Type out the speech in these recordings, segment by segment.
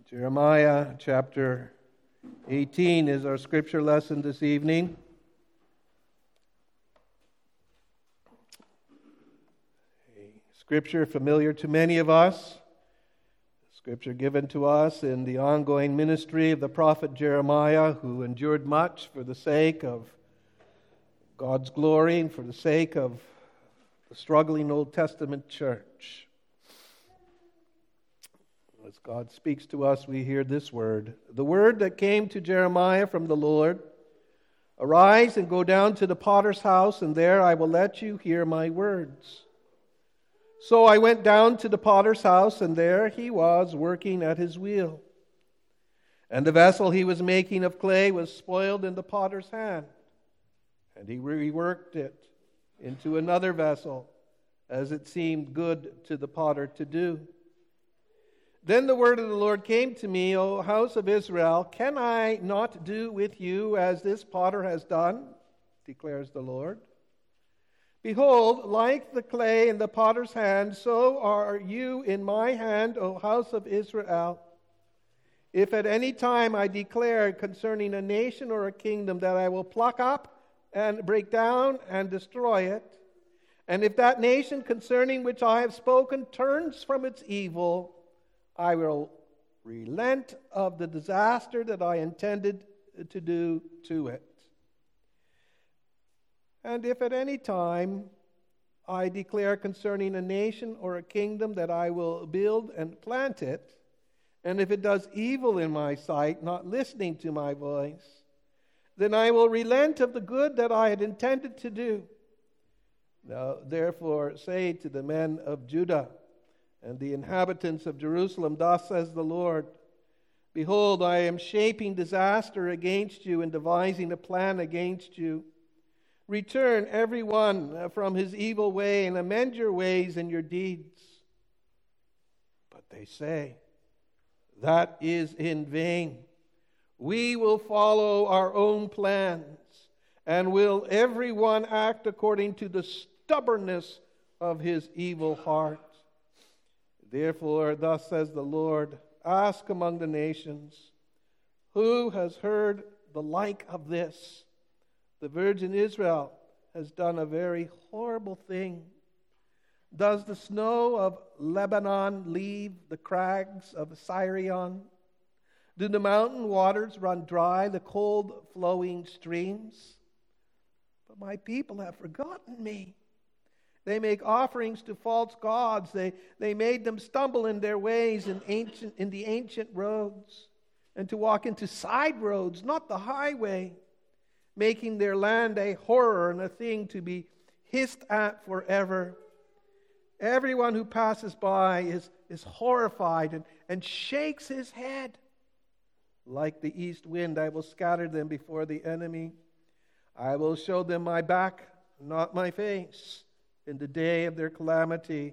Jeremiah chapter 18 is our scripture lesson this evening. A scripture familiar to many of us. Scripture given to us in the ongoing ministry of the prophet Jeremiah, who endured much for the sake of God's glory and for the sake of the struggling Old Testament church. As God speaks to us, we hear this word. The word that came to Jeremiah from the Lord: Arise and go down to the potter's house, and there I will let you hear my words. So I went down to the potter's house, and there he was working at his wheel. And the vessel he was making of clay was spoiled in the potter's hand. And he reworked it into another vessel, as it seemed good to the potter to do. Then the word of the Lord came to me, O house of Israel, can I not do with you as this potter has done? Declares the Lord. Behold, like the clay in the potter's hand, so are you in my hand, O house of Israel. If at any time I declare concerning a nation or a kingdom that I will pluck up and break down and destroy it, and if that nation concerning which I have spoken turns from its evil, I will relent of the disaster that I intended to do to it. And if at any time I declare concerning a nation or a kingdom that I will build and plant it, and if it does evil in my sight, not listening to my voice, then I will relent of the good that I had intended to do. Now, therefore, say to the men of Judah and the inhabitants of Jerusalem, thus says the Lord, Behold, I am shaping disaster against you and devising a plan against you. Return every one from his evil way and amend your ways and your deeds. But they say, that is in vain. We will follow our own plans, and will every one act according to the stubbornness of his evil heart. Therefore, thus says the Lord, ask among the nations, who has heard the like of this? The virgin Israel has done a very horrible thing. Does the snow of Lebanon leave the crags of Sirion? Do the mountain waters run dry, the cold flowing streams? But my people have forgotten me. They make offerings to false gods. They made them stumble in their ways in the ancient roads, and to walk into side roads, not the highway, making their land a horror and a thing to be hissed at forever. Everyone who passes by is horrified and shakes his head. Like the east wind, I will scatter them before the enemy. I will show them my back, not my face, in the day of their calamity.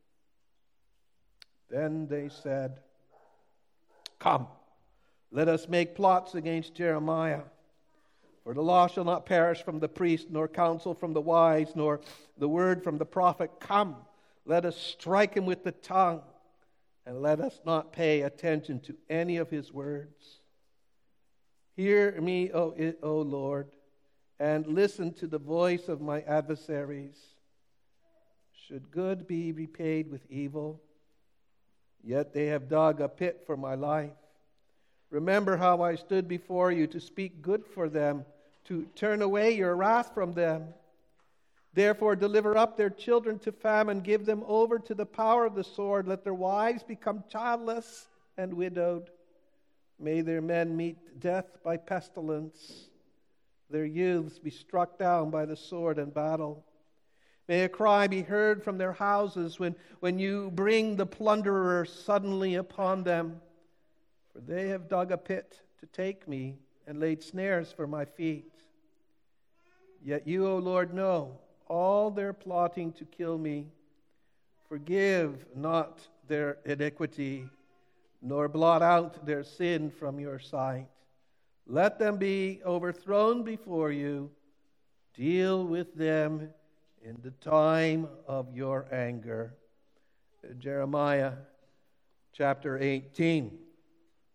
Then they said, Come, let us make plots against Jeremiah. For the law shall not perish from the priest, nor counsel from the wise, nor the word from the prophet. Come, let us strike him with the tongue, and let us not pay attention to any of his words. Hear me, O Lord, and listen to the voice of my adversaries. Should good be repaid with evil? Yet they have dug a pit for my life. Remember how I stood before you to speak good for them, to turn away your wrath from them. Therefore deliver up their children to famine, give them over to the power of the sword. Let their wives become childless and widowed. May their men meet death by pestilence, their youths be struck down by the sword and battle. May a cry be heard from their houses when you bring the plunderer suddenly upon them. For they have dug a pit to take me and laid snares for my feet. Yet you, O Lord, know all their plotting to kill me. Forgive not their iniquity, nor blot out their sin from your sight. Let them be overthrown before you. Deal with them in the time of your anger. Jeremiah chapter 18.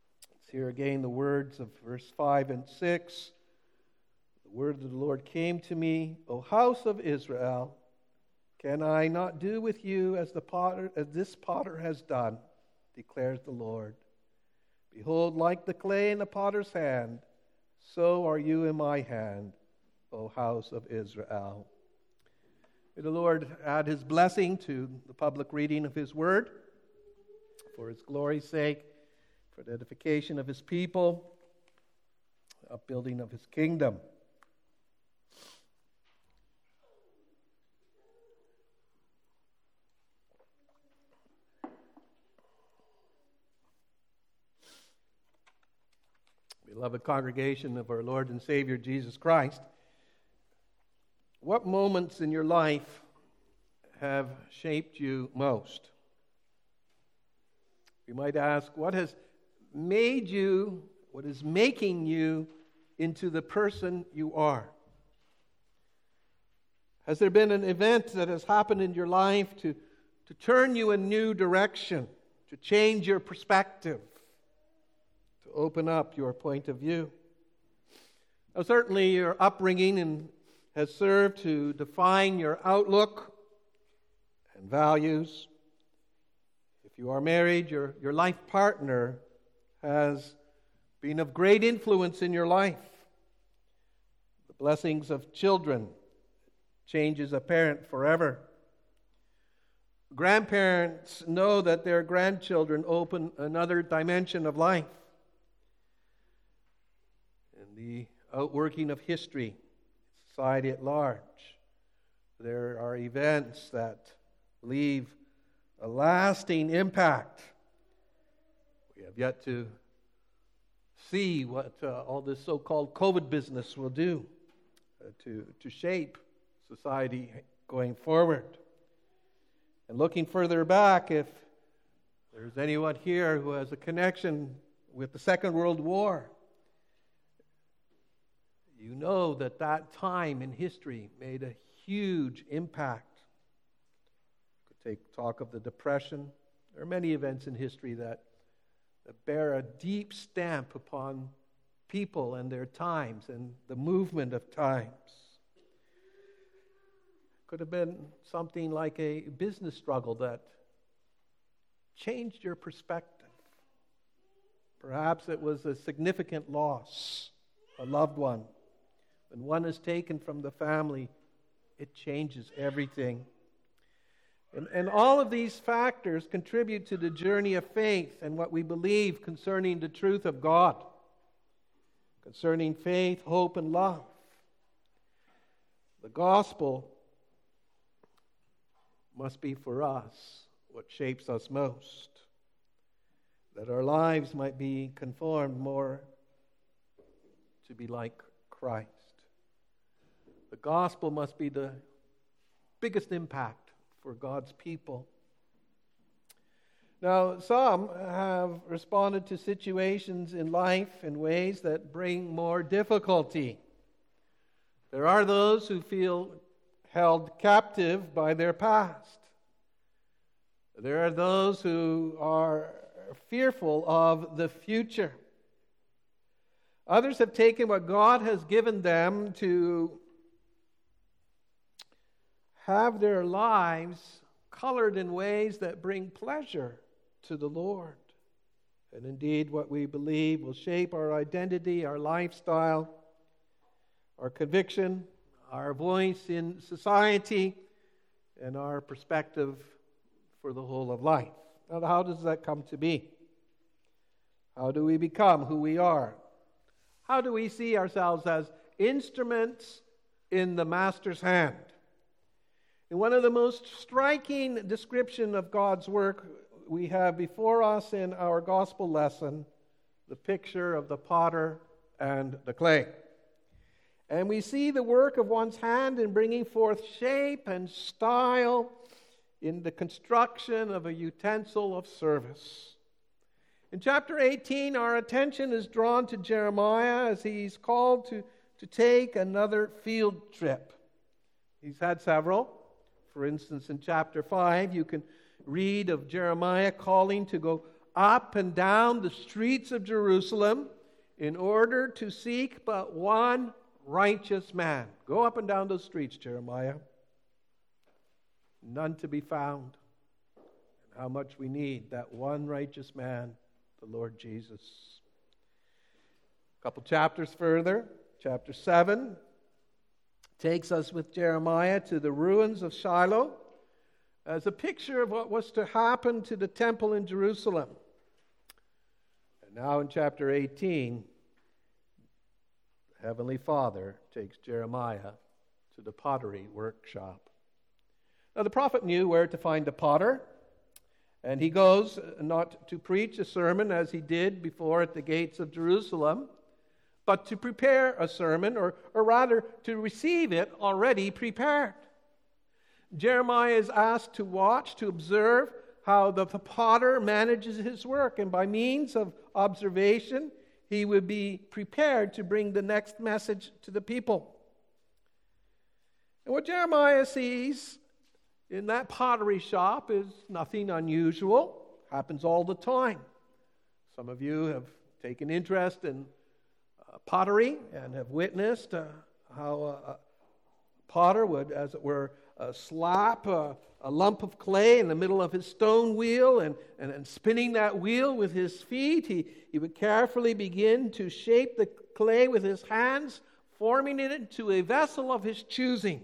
Here again the words of verse 5 and 6. The word of the Lord came to me, O house of Israel, can I not do with you as this potter has done, declares the Lord. Behold, like the clay in the potter's hand, so are you in my hand, O house of Israel. May the Lord add his blessing to the public reading of his word, for his glory's sake, for the edification of his people, the upbuilding of his kingdom. Beloved congregation of our Lord and Savior Jesus Christ, what moments in your life have shaped you most? You might ask, what has made you, what is making you into the person you are? Has there been an event that has happened in your life to turn you a new direction, to change your perspective, to open up your point of view? Now, certainly your upbringing has served to define your outlook and values. If you are married, your life partner has been of great influence in your life. The blessings of children changes a parent forever. Grandparents know that their grandchildren open another dimension of life. In the outworking of history, society at large, there are events that leave a lasting impact. We have yet to see what all this so-called COVID business will do to shape society going forward. And looking further back, if there's anyone here who has a connection with the Second World War, you know that time in history made a huge impact. Talk of the Depression. There are many events in history that bear a deep stamp upon people and their times and the movement of times. Could have been something like a business struggle that changed your perspective. Perhaps it was a significant loss, a loved one. When one is taken from the family, it changes everything. And all of these factors contribute to the journey of faith and what we believe concerning the truth of God, concerning faith, hope, and love. The gospel must be for us what shapes us most, that our lives might be conformed more to be like Christ. The gospel must be the biggest impact for God's people. Now, some have responded to situations in life in ways that bring more difficulty. There are those who feel held captive by their past. There are those who are fearful of the future. Others have taken what God has given them to have their lives colored in ways that bring pleasure to the Lord. And indeed, what we believe will shape our identity, our lifestyle, our conviction, our voice in society, and our perspective for the whole of life. Now, how does that come to be? How do we become who we are? How do we see ourselves as instruments in the Master's hand? And one of the most striking description of God's work we have before us in our gospel lesson, the picture of the potter and the clay. And we see the work of one's hand in bringing forth shape and style in the construction of a utensil of service. In chapter 18, our attention is drawn to Jeremiah as he's called to take another field trip. He's had several. For instance, in chapter 5, you can read of Jeremiah calling to go up and down the streets of Jerusalem in order to seek but one righteous man. Go up and down those streets, Jeremiah. None to be found. And how much we need that one righteous man, the Lord Jesus. A couple chapters further, chapter 7, takes us with Jeremiah to the ruins of Shiloh as a picture of what was to happen to the temple in Jerusalem. And now in chapter 18, the Heavenly Father takes Jeremiah to the pottery workshop. Now the prophet knew where to find the potter, and he goes not to preach a sermon as he did before at the gates of Jerusalem, but to prepare a sermon, or rather to receive it already prepared. Jeremiah is asked to watch, to observe how the potter manages his work, and by means of observation, he would be prepared to bring the next message to the people. And what Jeremiah sees in that pottery shop is nothing unusual. Happens all the time. Some of you have taken interest in pottery and have witnessed how a potter would, as it were, slap a lump of clay in the middle of his stone wheel and spinning that wheel with his feet. He would carefully begin to shape the clay with his hands, forming it into a vessel of his choosing.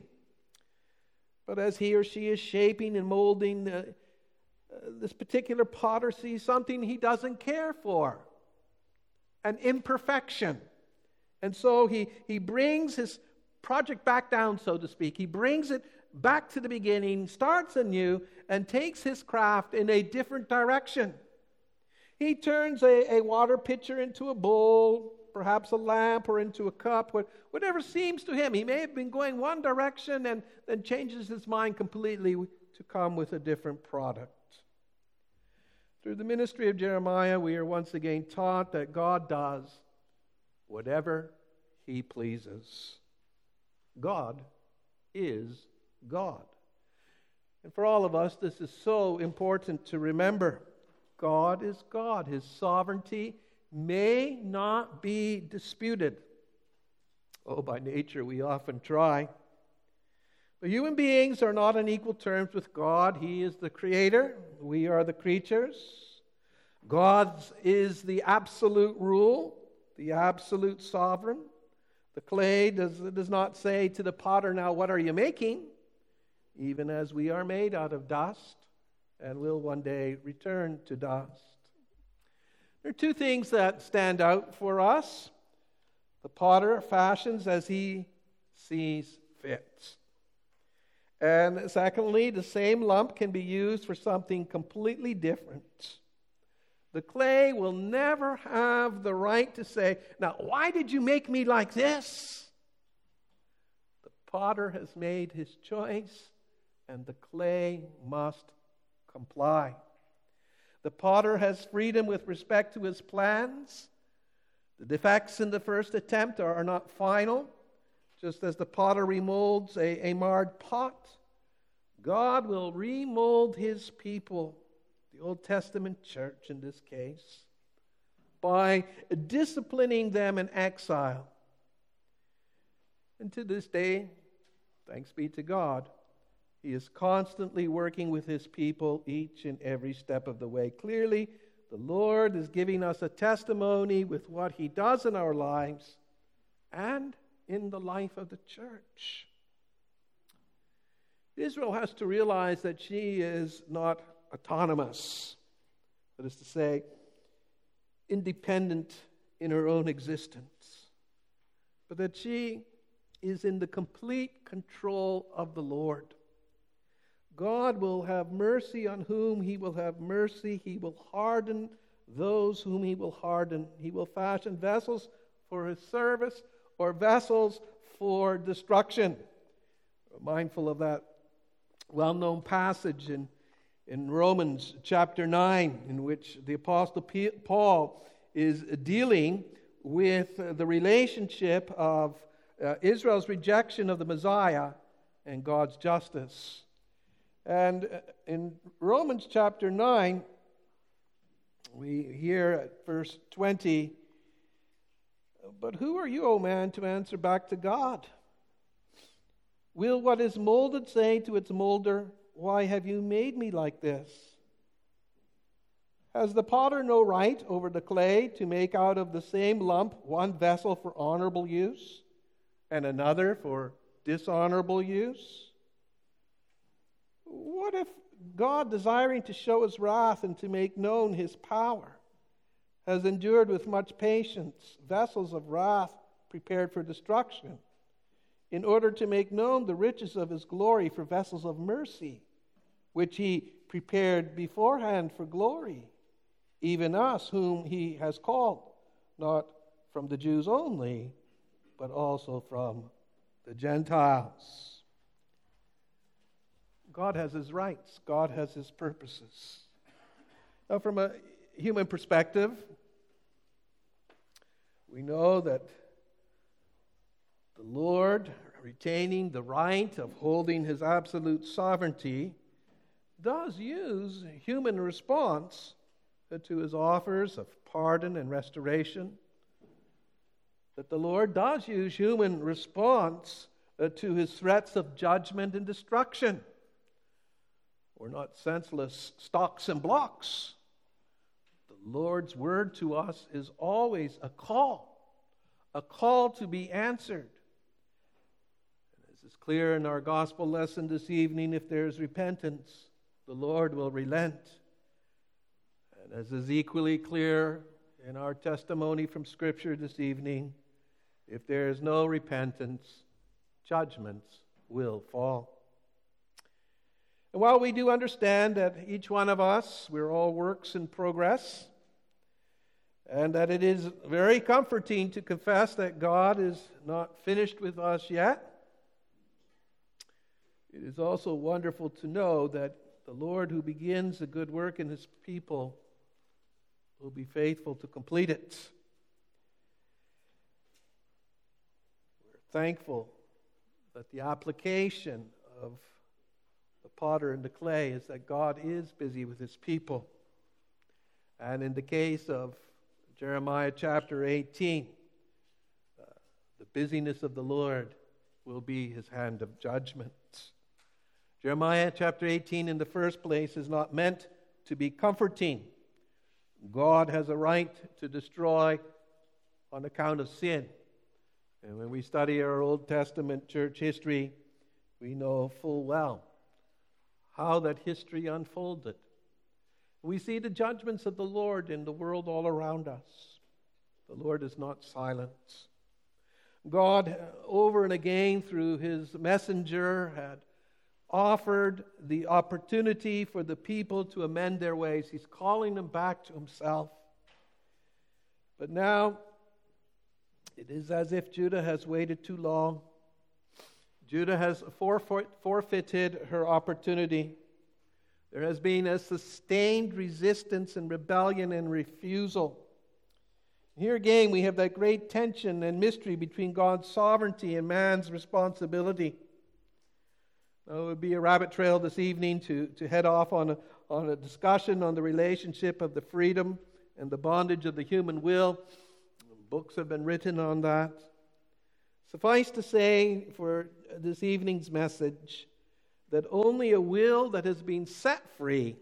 But as he or she is shaping and molding, this particular potter sees something he doesn't care for, an imperfection. And so he brings his project back down, so to speak. He brings it back to the beginning, starts anew, and takes his craft in a different direction. He turns a water pitcher into a bowl, perhaps a lamp, or into a cup, whatever seems to him. He may have been going one direction and then changes his mind completely to come with a different product. Through the ministry of Jeremiah, we are once again taught that God does whatever He pleases. God is God. And for all of us, this is so important to remember. God is God. His sovereignty may not be disputed. Oh, by nature, we often try. But human beings are not on equal terms with God. He is the creator. We are the creatures. God is the absolute rule, the absolute sovereign. The clay does not say to the potter, now what are you making? Even as we are made out of dust and will one day return to dust. There are two things that stand out for us. The potter fashions as he sees fit. And secondly, the same lump can be used for something completely different. The clay will never have the right to say, now, why did you make me like this? The potter has made his choice, and the clay must comply. The potter has freedom with respect to his plans. The defects in the first attempt are not final. Just as the potter remolds a marred pot, God will remold His people, the Old Testament church in this case, by disciplining them in exile. And to this day, thanks be to God, He is constantly working with His people each and every step of the way. Clearly, the Lord is giving us a testimony with what He does in our lives and in the life of the church. Israel has to realize that she is not autonomous, that is to say, independent in her own existence, but that she is in the complete control of the Lord. God will have mercy on whom He will have mercy. He will harden those whom He will harden. He will fashion vessels for His service or vessels for destruction. We're mindful of that well-known passage in Romans chapter 9, in which the Apostle Paul is dealing with the relationship of Israel's rejection of the Messiah and God's justice. And in Romans chapter 9, We hear at verse 20, "But who are you, O man, to answer back to God? Will what is molded say to its molder, 'Why have you made me like this?' Has the potter no right over the clay to make out of the same lump one vessel for honorable use and another for dishonorable use? What if God, desiring to show his wrath and to make known his power, has endured with much patience vessels of wrath prepared for destruction, in order to make known the riches of his glory for vessels of mercy, which he prepared beforehand for glory, even us whom he has called, not from the Jews only, but also from the Gentiles." God has his rights. God has his purposes. Now, from a human perspective, we know that the Lord, retaining the right of holding his absolute sovereignty, does use human response to his offers of pardon and restoration. That the Lord does use human response to his threats of judgment and destruction. We're not senseless stocks and blocks. The Lord's word to us is always a call to be answered. And as is clear in our gospel lesson this evening, if there is repentance, the Lord will relent. And as is equally clear in our testimony from Scripture this evening, if there is no repentance, judgments will fall. And while we do understand that each one of us, we're all works in progress, and that it is very comforting to confess that God is not finished with us yet, it is also wonderful to know that the Lord who begins a good work in his people will be faithful to complete it. We're thankful that the application of the potter and the clay is that God is busy with his people. And in the case of Jeremiah chapter 18, the busyness of the Lord will be his hand of judgment. Jeremiah chapter 18 in the first place is not meant to be comforting. God has a right to destroy on account of sin. And when we study our Old Testament church history, we know full well how that history unfolded. We see the judgments of the Lord in the world all around us. The Lord is not silent. God, over and again through his messenger, had offered the opportunity for the people to amend their ways. He's calling them back to himself. But now, it is as if Judah has waited too long. Judah has forfeited her opportunity. There has been a sustained resistance and rebellion and refusal. Here again we have that great tension and mystery between God's sovereignty and man's responsibility. Now, it would be a rabbit trail this evening to head off on a discussion on the relationship of the freedom and the bondage of the human will. Books have been written on that. Suffice to say for this evening's message that only a will that has been set free,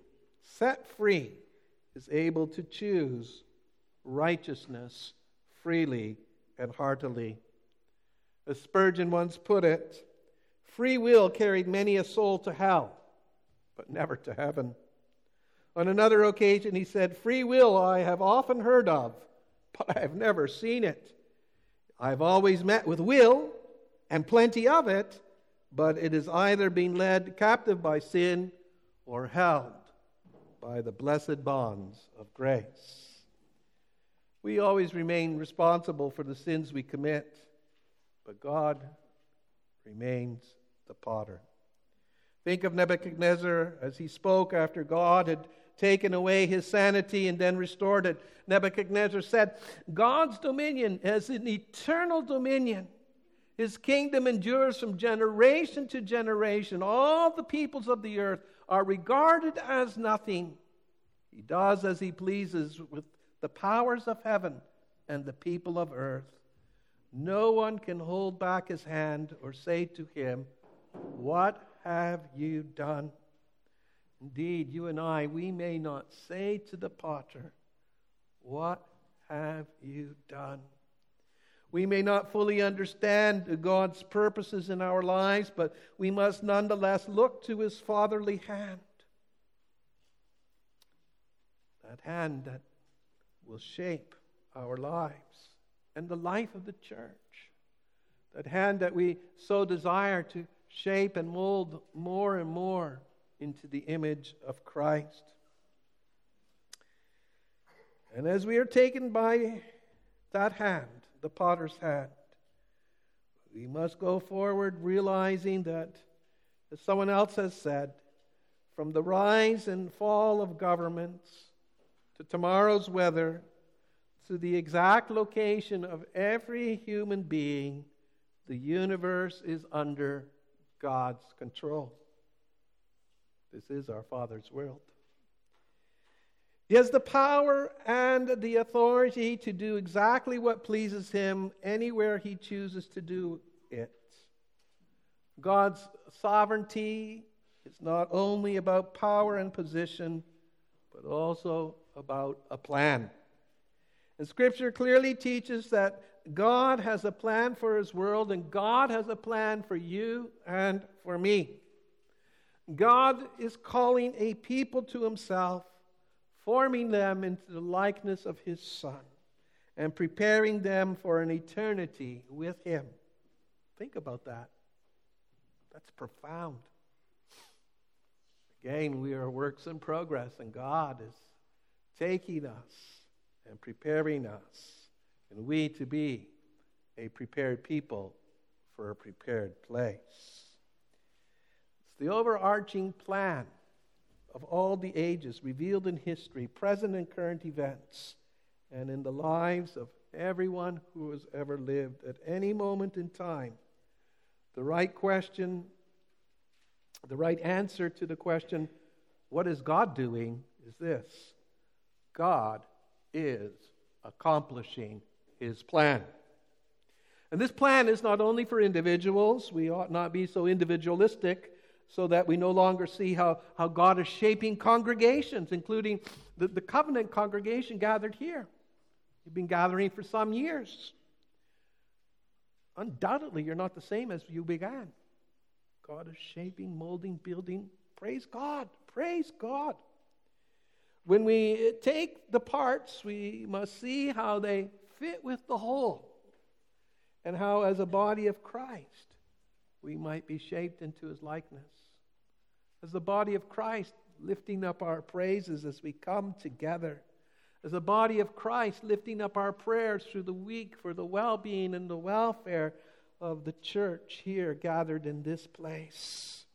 is able to choose righteousness freely and heartily. As Spurgeon once put it, free will carried many a soul to hell, but never to heaven. On another occasion he said, "Free will I have often heard of, but I have never seen it. I've always met with will, and plenty of it, but it has either been led captive by sin or held by the blessed bonds of grace." We always remain responsible for the sins we commit, but God remains the potter. Think of Nebuchadnezzar as he spoke after God had taken away his sanity and then restored it. Nebuchadnezzar said, "God's dominion is an eternal dominion. His kingdom endures from generation to generation. All the peoples of the earth are regarded as nothing. He does as he pleases with the powers of heaven and the people of earth. No one can hold back his hand or say to him, "What have you done?" Indeed, you and I, we may not say to the potter, "What have you done?" We may not fully understand God's purposes in our lives, but we must nonetheless look to his fatherly hand. That hand that will shape our lives and the life of the church. That hand that we so desire to shape and mold more and more into the image of Christ. And as we are taken by that hand, the potter's hand, we must go forward realizing that, as someone else has said, from the rise and fall of governments to tomorrow's weather to the exact location of every human being, the universe is under God's control. This is our Father's world. He has the power and the authority to do exactly what pleases him anywhere he chooses to do it. God's sovereignty is not only about power and position, but also about a plan. And Scripture clearly teaches that God has a plan for his world, and God has a plan for you and for me. God is calling a people to himself, forming them into the likeness of his Son, and preparing them for an eternity with him. Think about that. That's profound. Again, we are works in progress, and God is taking us and preparing us, and we to be a prepared people for a prepared place. It's the overarching plan of all the ages revealed in history, present and current events, and in the lives of everyone who has ever lived at any moment in time. The right question, the right answer to the question, what is God doing, is this: God is accomplishing his plan. And this plan is not only for individuals. We ought not be so individualistic so that we no longer see how God is shaping congregations, including the covenant congregation gathered here. You've been gathering for some years. Undoubtedly, you're not the same as you began. God is shaping, molding, building. Praise God. Praise God. When we take the parts, we must see how they fit with the whole, and how, as a body of Christ, we might be shaped into his likeness. As the body of Christ, lifting up our praises as we come together. As a body of Christ, lifting up our prayers through the week for the well-being and the welfare of the church here gathered in this place.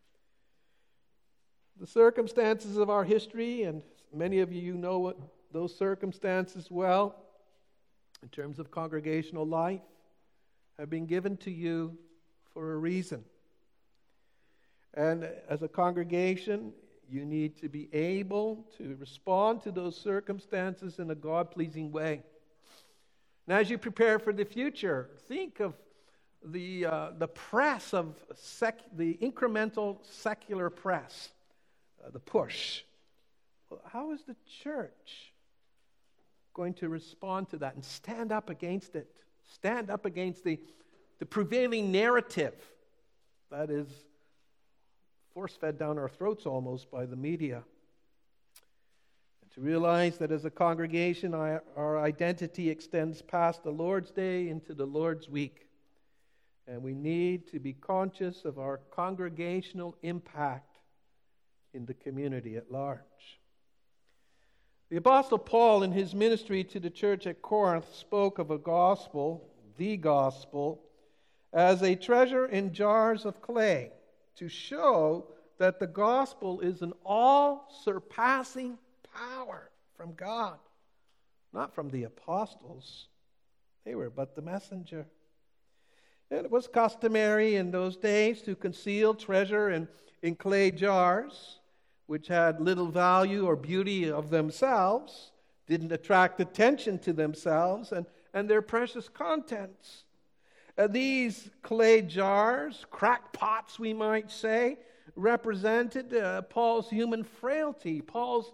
The circumstances of our history, and many of you know what those circumstances well, in terms of congregational life, have been given to you for a reason. And as a congregation, you need to be able to respond to those circumstances in a God-pleasing way. And as you prepare for the future, think of the press of the incremental secular press, the push. Well, how is the church going to respond to that and stand up against it? Stand up against the prevailing narrative that is force-fed down our throats almost by the media. And to realize that as a congregation, our identity extends past the Lord's Day into the Lord's week. And we need to be conscious of our congregational impact in the community at large. The Apostle Paul, in his ministry to the church at Corinth, spoke of a gospel, the gospel, as a treasure in jars of clay, to show that the gospel is an all-surpassing power from God, not from the apostles. They were but the messenger. And it was customary in those days to conceal treasure in clay jars. which had little value or beauty of themselves, didn't attract attention to themselves and their precious contents. These clay jars, crackpots we might say, represented Paul's human frailty, Paul's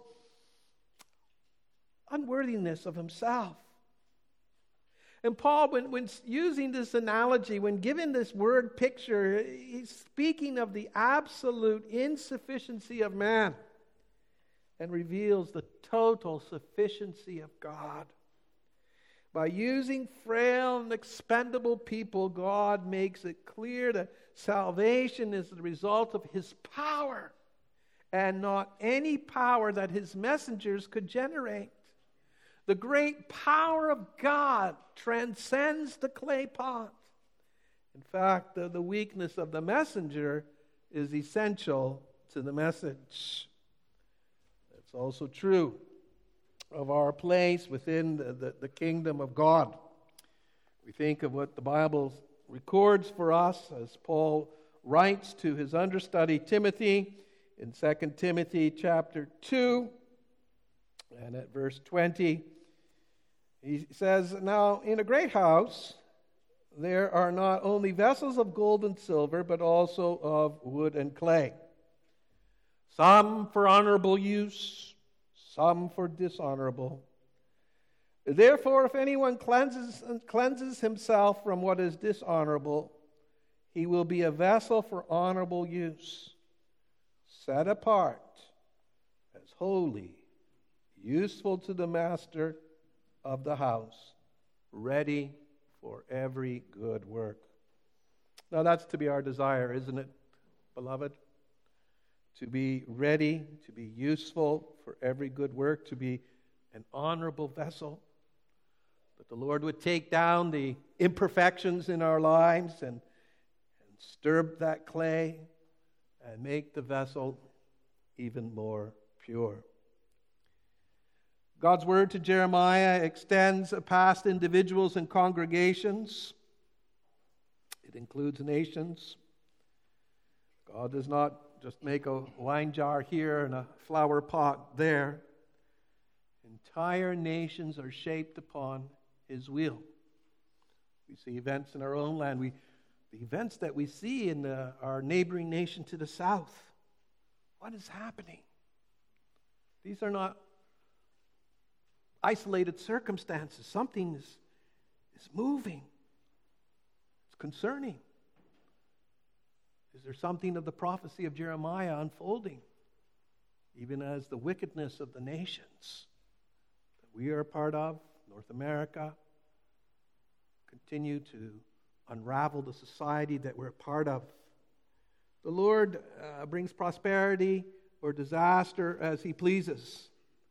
unworthiness of himself. And Paul, when using this analogy, when giving this word picture, he's speaking of the absolute insufficiency of man and reveals the total sufficiency of God. By using frail and expendable people, God makes it clear that salvation is the result of His power and not any power that His messengers could generate. The great power of God transcends the clay pot. In fact, the weakness of the messenger is essential to the message. That's also true of our place within the kingdom of God. We think of what the Bible records for us as Paul writes to his understudy Timothy in 2 Timothy chapter 2 and at verse 20. He says, "Now in a great house there are not only vessels of gold and silver, but also of wood and clay, some for honorable use, some for dishonorable. Therefore, if anyone cleanses himself from what is dishonorable, he will be a vessel for honorable use, set apart as holy, useful to the master of the house, ready for every good work." Now that's to be our desire, isn't it, beloved? To be ready, to be useful for every good work, to be an honorable vessel. That the Lord would take down the imperfections in our lives and stir that clay and make the vessel even more pure. God's word to Jeremiah extends past individuals and congregations. It includes nations. God does not just make a wine jar here and a flower pot there. Entire nations are shaped upon His will. We see events in our own land. The events that we see in our neighboring nation to the south. What is happening? These are not isolated circumstances. Something is moving. It's concerning. Is there something of the prophecy of Jeremiah unfolding, even as the wickedness of the nations that we are a part of, North America, continue to unravel the society that we're a part of? The Lord brings prosperity or disaster as He pleases.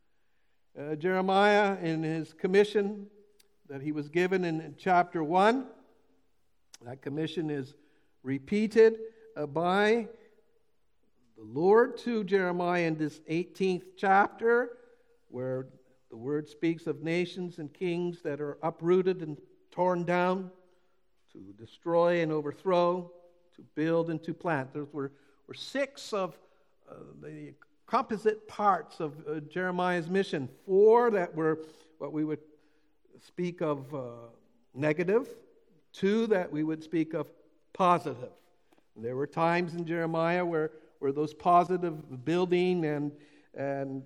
Jeremiah, in his commission that he was given in chapter 1, that commission is repeated by the Lord to Jeremiah in this 18th chapter, where the word speaks of nations and kings that are uprooted and torn down, to destroy and overthrow, to build and to plant. Those were six of the composite parts of Jeremiah's mission. 4 that were what we would speak of negative, 2 that we would speak of positive. There were times in Jeremiah where those positive building and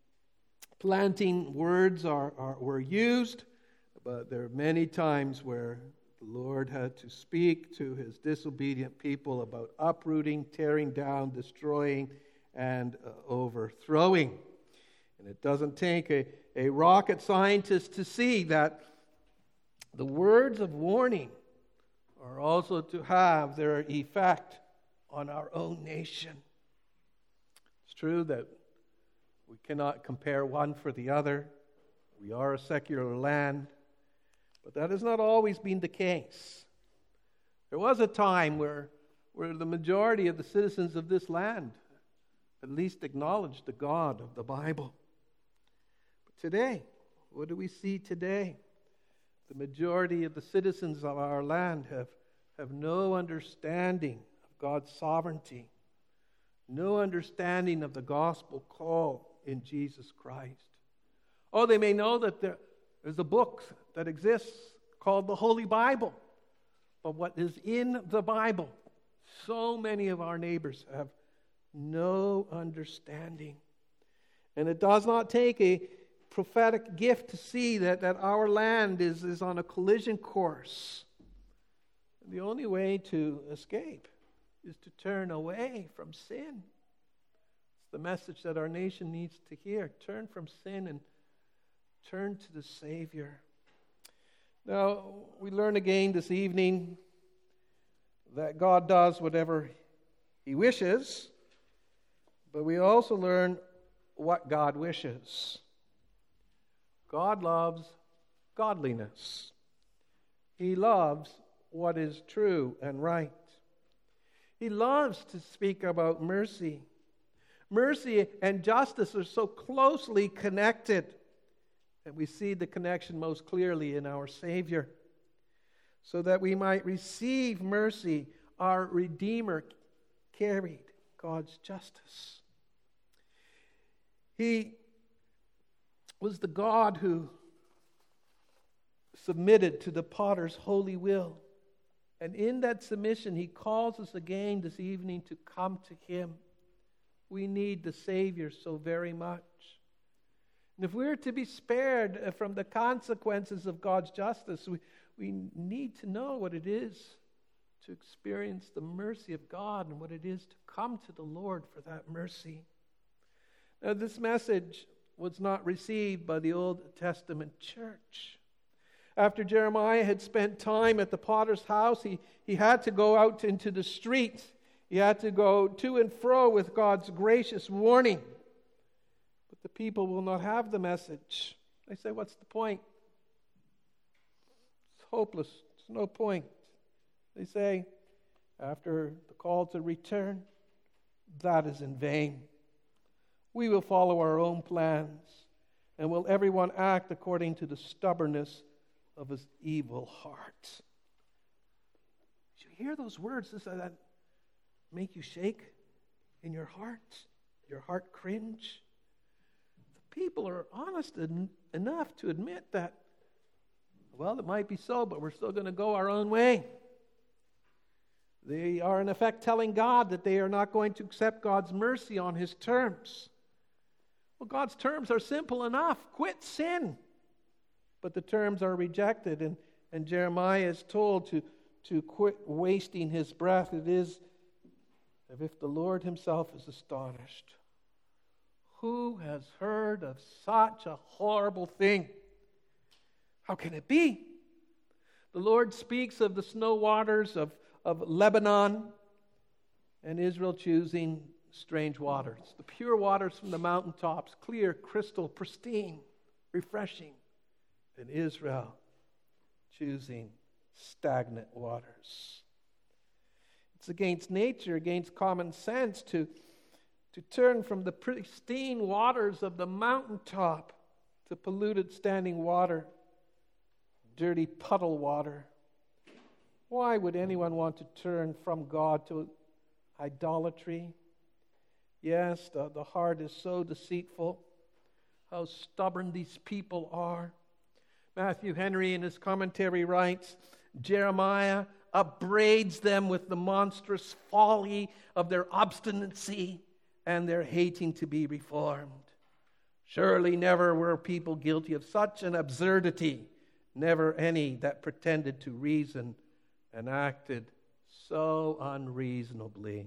planting words were used, but there are many times where the Lord had to speak to His disobedient people about uprooting, tearing down, destroying, and overthrowing. And it doesn't take a rocket scientist to see that the words of warning are also to have their effect on our own nation. It's true that we cannot compare one for the other. We are a secular land, but that has not always been the case. There was a time where the majority of the citizens of this land at least acknowledged the God of the Bible. But today, what do we see today? The majority of the citizens of our land have no understanding of God's sovereignty, no understanding of the gospel call in Jesus Christ. Oh, they may know that there's a book that exists called the Holy Bible. But what is in the Bible, so many of our neighbors have no understanding. And it does not take a prophetic gift to see that our land is on a collision course. And the only way to escape is to turn away from sin. It's the message that our nation needs to hear. Turn from sin and turn to the Savior. Now, we learn again this evening that God does whatever He wishes, but we also learn what God wishes. God loves godliness. He loves what is true and right. He loves to speak about mercy. Mercy and justice are so closely connected. And we see the connection most clearly in our Savior. So that we might receive mercy, our Redeemer carried God's justice. He was the God who submitted to the potter's holy will. And in that submission, He calls us again this evening to come to Him. We need the Savior so very much. And if we're to be spared from the consequences of God's justice, we need to know what it is to experience the mercy of God and what it is to come to the Lord for that mercy. Now, this message was not received by the Old Testament church. After Jeremiah had spent time at the potter's house, he had to go out into the street. He had to go to and fro with God's gracious warning. But the people will not have the message. They say, what's the point? It's hopeless. There's no point. They say, after the call to return, that is in vain. We will follow our own plans, and will everyone act according to the stubbornness of his evil heart. Did you hear those words? Does that make you shake in your heart cringe? The people are honest enough to admit that, well, it might be so, but we're still going to go our own way. They are in effect telling God that they are not going to accept God's mercy on His terms. Well, God's terms are simple enough. Quit sin. But the terms are rejected, and Jeremiah is told to quit wasting his breath. It is as if the Lord Himself is astonished. Who has heard of such a horrible thing? How can it be? The Lord speaks of the snow waters of Lebanon, and Israel choosing strange waters. The pure waters from the mountaintops, clear, crystal, pristine, refreshing. And Israel choosing stagnant waters. It's against nature, against common sense to turn from the pristine waters of the mountaintop to polluted standing water, dirty puddle water. Why would anyone want to turn from God to idolatry? Yes, the heart is so deceitful. How stubborn these people are. Matthew Henry in his commentary writes, Jeremiah upbraids them with the monstrous folly of their obstinacy and their hating to be reformed. Surely never were people guilty of such an absurdity, never any that pretended to reason and acted so unreasonably.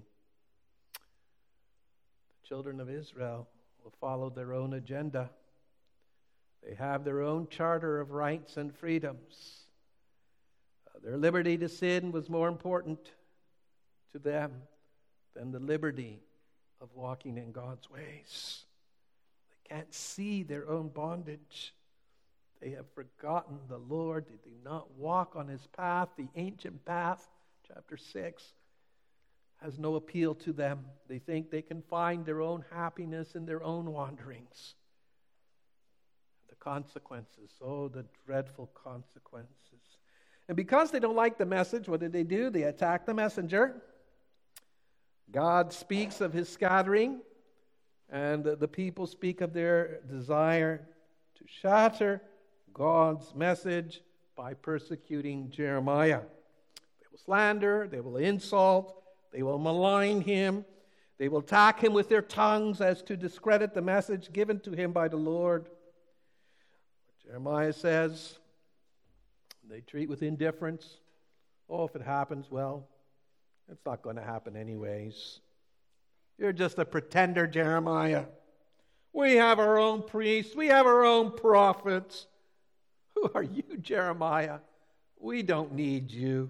The children of Israel will follow their own agenda. They have their own charter of rights and freedoms. Their liberty to sin was more important to them than the liberty of walking in God's ways. They can't see their own bondage. They have forgotten the Lord. They do not walk on His path. The ancient path, chapter 6, has no appeal to them. They think they can find their own happiness in their own wanderings. The consequences, oh, the dreadful consequences. And because they don't like the message, what do? They attack the messenger. God speaks of his scattering, and the people speak of their desire to shatter God's message by persecuting Jeremiah. They will slander, they will insult, they will malign him, they will attack him with their tongues as to discredit the message given to him by the Lord. Jeremiah says they treat with indifference. Oh, if it happens, well, it's not going to happen anyways. You're just a pretender, Jeremiah. We have our own priests. We have our own prophets. Who are you, Jeremiah? We don't need you.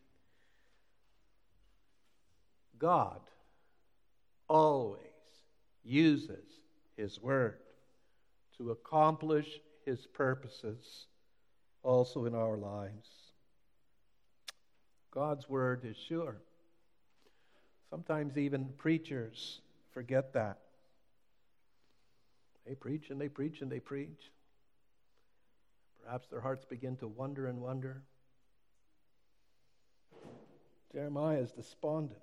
God always uses his word to accomplish his purposes also in our lives. God's word is sure. Sometimes even preachers forget that. They preach and they preach and they preach. Perhaps their hearts begin to wonder and wonder. Jeremiah is despondent.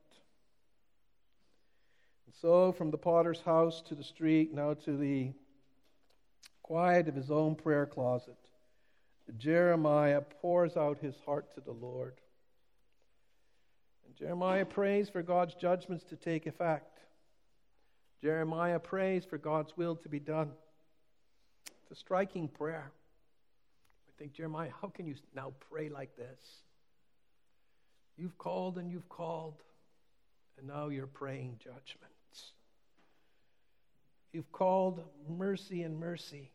And so from the potter's house to the street, now to the quiet of his own prayer closet, Jeremiah pours out his heart to the Lord. And Jeremiah prays for God's judgments to take effect. Jeremiah prays for God's will to be done. It's a striking prayer. I think, Jeremiah, how can you now pray like this? You've called and you've called, and now you're praying judgments. You've called mercy and mercy.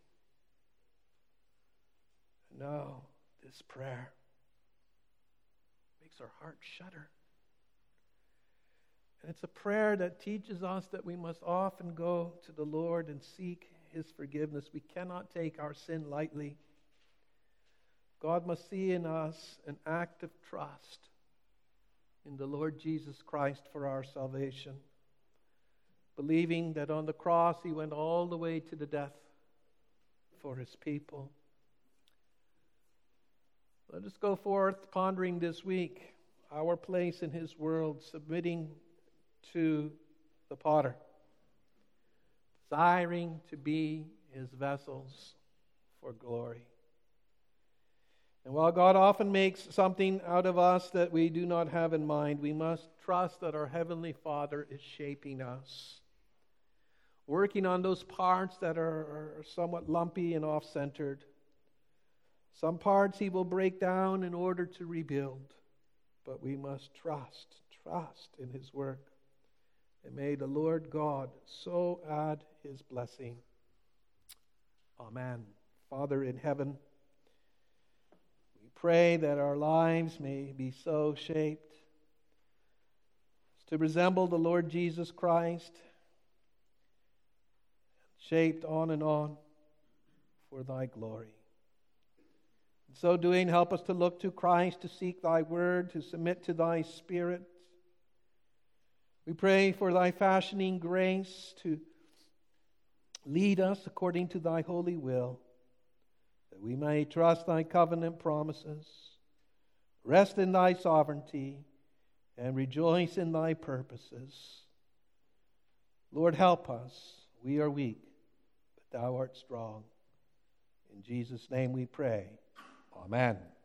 And now this prayer makes our heart shudder. And it's a prayer that teaches us that we must often go to the Lord and seek his forgiveness. We cannot take our sin lightly. God must see in us an act of trust in the Lord Jesus Christ for our salvation, believing that on the cross he went all the way to the death for his people. Let us go forth pondering this week our place in his world, submitting to the potter, desiring to be his vessels for glory. And while God often makes something out of us that we do not have in mind, we must trust that our Heavenly Father is shaping us, working on those parts that are somewhat lumpy and off-centered. Some parts he will break down in order to rebuild, but we must trust in his work. And may the Lord God so add his blessing. Amen. Father in heaven, we pray that our lives may be so shaped as to resemble the Lord Jesus Christ, shaped on and on for thy glory. In so doing, help us to look to Christ, to seek thy word, to submit to thy Spirit. We pray for thy fashioning grace to lead us according to thy holy will, that we may trust thy covenant promises, rest in thy sovereignty, and rejoice in thy purposes. Lord, help us. We are weak, but thou art strong. In Jesus' name we pray. Amen.